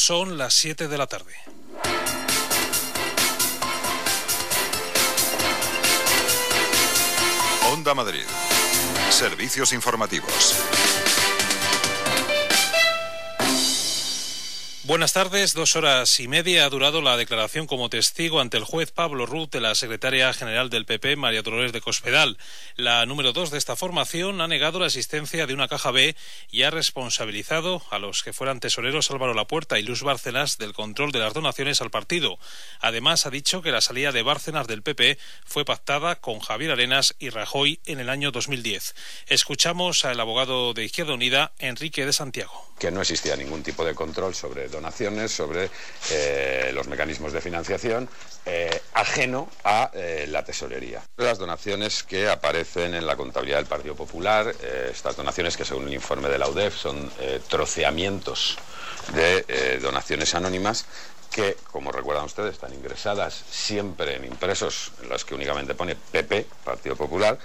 son las 7 de la tarde. Onda Madrid. Servicios informativos. Buenas tardes. 2 horas y media ha durado la declaración como testigo ante el juez Pablo Ruz de la secretaria general del PP, María Dolores de Cospedal. La número 2 de esta formación ha negado la existencia de una caja B y ha responsabilizado a los que fueran tesoreros Álvaro Lapuerta y Luis Bárcenas del control de las donaciones al partido. Además, ha dicho que la salida de Bárcenas del PP fue pactada con Javier Arenas y Rajoy en el año 2010. Escuchamos al abogado de Izquierda Unida, Enrique de Santiago. Que no existía ningún tipo de control sobre donaciones, sobre los mecanismos de financiación, ajeno a la tesorería. Las donaciones que aparecen en la contabilidad del Partido Popular, estas donaciones que según el informe de la UDEF son troceamientos de donaciones anónimas, que, como recuerdan ustedes, están ingresadas siempre en impresos en los que únicamente pone PP, Partido Popular.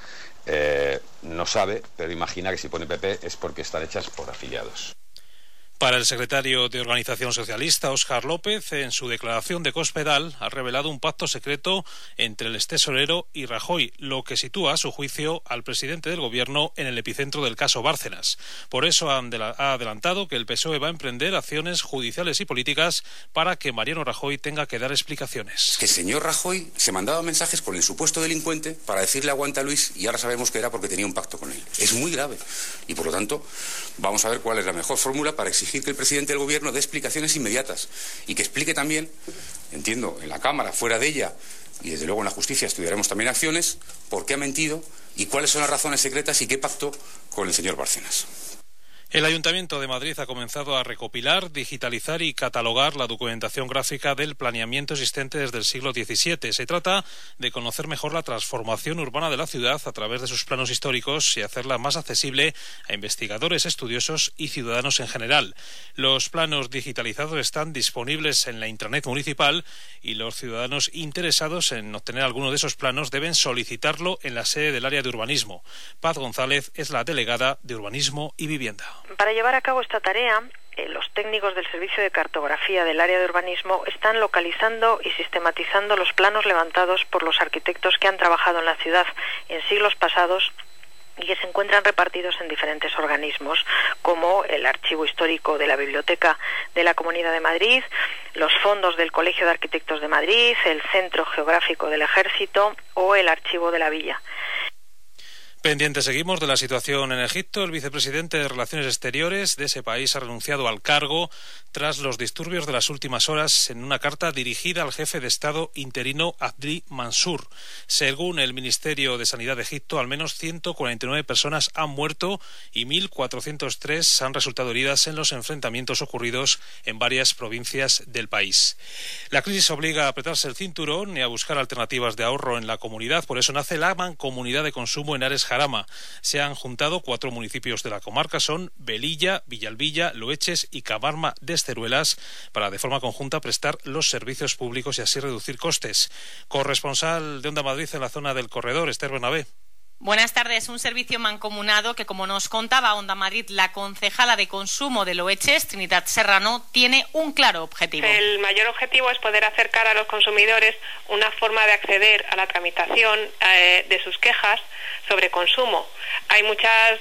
No sabe, pero imagina que si pone PP es porque están hechas por afiliados. Para el secretario de Organización Socialista, Óscar López, en su declaración de Cospedal, ha revelado un pacto secreto entre el extesorero y Rajoy, lo que sitúa, a su juicio, al presidente del Gobierno en el epicentro del caso Bárcenas. Por eso ha adelantado que el PSOE va a emprender acciones judiciales y políticas para que Mariano Rajoy tenga que dar explicaciones. Que el señor Rajoy se mandaba mensajes con el supuesto delincuente para decirle aguanta Luis, y ahora sabemos que era porque tenía un pacto con él. Es muy grave y, por lo tanto, vamos a ver cuál es la mejor fórmula para exigir que el presidente del Gobierno dé explicaciones inmediatas y que explique también, entiendo, en la Cámara, fuera de ella, y desde luego en la justicia estudiaremos también acciones, por qué ha mentido y cuáles son las razones secretas y qué pacto con el señor Bárcenas. El Ayuntamiento de Madrid ha comenzado a recopilar, digitalizar y catalogar la documentación gráfica del planeamiento existente desde el siglo XVII. Se trata de conocer mejor la transformación urbana de la ciudad a través de sus planos históricos y hacerla más accesible a investigadores, estudiosos y ciudadanos en general. Los planos digitalizados están disponibles en la intranet municipal y los ciudadanos interesados en obtener alguno de esos planos deben solicitarlo en la sede del área de urbanismo. Paz González es la delegada de Urbanismo y Vivienda. Para llevar a cabo esta tarea, los técnicos del Servicio de Cartografía del área de urbanismo están localizando y sistematizando los planos levantados por los arquitectos que han trabajado en la ciudad en siglos pasados y que se encuentran repartidos en diferentes organismos, como el Archivo Histórico de la Biblioteca de la Comunidad de Madrid, los fondos del Colegio de Arquitectos de Madrid, el Centro Geográfico del Ejército o el Archivo de la Villa. Pendientes seguimos de la situación en Egipto. El vicepresidente de Relaciones Exteriores de ese país ha renunciado al cargo tras los disturbios de las últimas horas en una carta dirigida al jefe de Estado interino Abdi Mansur. Según el Ministerio de Sanidad de Egipto, al menos 149 personas han muerto y 1.403 han resultado heridas en los enfrentamientos ocurridos en varias provincias del país. La crisis obliga a apretarse el cinturón y a buscar alternativas de ahorro en la comunidad. Por eso nace la Mancomunidad de Consumo en Ares Jarama. Se han juntado 4 municipios de la comarca, son Velilla, Villalbilla, Loeches y Camarma de Esteruelas, para de forma conjunta prestar los servicios públicos y así reducir costes. Corresponsal de Onda Madrid en la zona del Corredor, Esther Bernabé. Buenas tardes. Un servicio mancomunado que, como nos contaba Onda Madrid, la concejala de Consumo de Loeches, Trinidad Serrano, tiene un claro objetivo. El mayor objetivo es poder acercar a los consumidores una forma de acceder a la tramitación de sus quejas sobre consumo. Hay muchas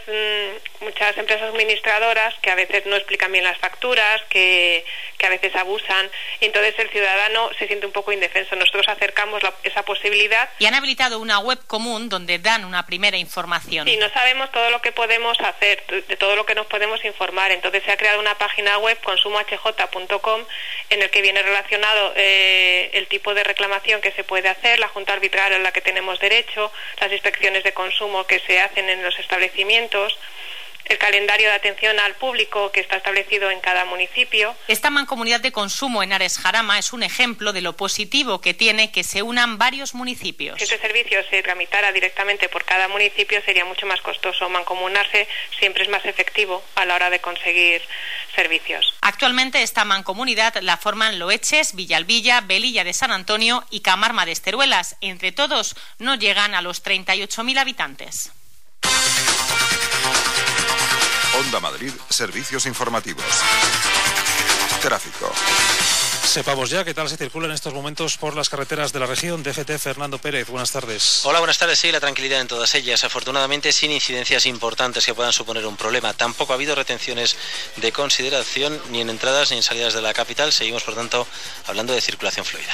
empresas administradoras que a veces no explican bien las facturas, que a veces abusan, y entonces el ciudadano se siente un poco indefenso. Nosotros acercamos esa posibilidad. Y han habilitado una web común donde dan una primera información. Y no sabemos todo lo que podemos hacer, de todo lo que nos podemos informar. Entonces se ha creado una página web, consumohj.com, en el que viene relacionado el tipo de reclamación que se puede hacer, la junta arbitral a la que tenemos derecho, las inspecciones de consumo que se hacen en los establecimientos, el calendario de atención al público que está establecido en cada municipio. Esta mancomunidad de consumo en Ares Jarama es un ejemplo de lo positivo que tiene que se unan varios municipios. Si este servicio se tramitara directamente por cada municipio sería mucho más costoso. Mancomunarse siempre es más efectivo a la hora de conseguir servicios. Actualmente esta mancomunidad la forman Loeches, Villalbilla, Velilla de San Antonio y Camarma de Esteruelas. Entre todos no llegan a los 38.000 habitantes. Onda Madrid, servicios informativos. Tráfico. Sepamos ya qué tal se circula en estos momentos por las carreteras de la región. DGT, Fernando Pérez, buenas tardes. Hola, buenas tardes. Sí, la tranquilidad en todas ellas. Afortunadamente, sin incidencias importantes que puedan suponer un problema. Tampoco ha habido retenciones de consideración ni en entradas ni en salidas de la capital. Seguimos, por tanto, hablando de circulación fluida.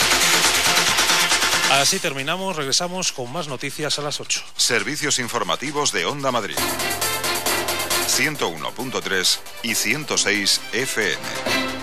Así terminamos. Regresamos con más noticias a las 8. Servicios informativos de Onda Madrid. 101.3 y 106 FM.